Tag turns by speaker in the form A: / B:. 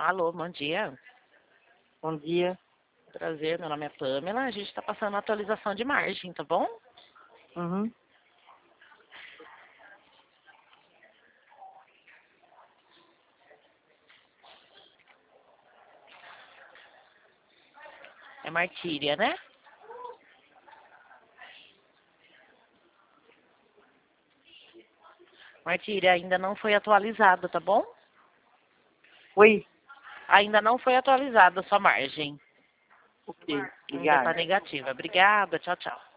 A: Alô, bom dia.
B: Bom dia.
A: Prazer, meu nome é Pamela. A gente está passando a atualização de margem, tá bom?
B: Uhum.
A: É Martíria, né? Martíria, ainda não foi atualizada, tá bom?
B: Oi?
A: Ainda não foi atualizada a sua margem.
B: Ok,
A: Ainda está
B: obrigado.
A: negativa. Obrigada, tchau, tchau.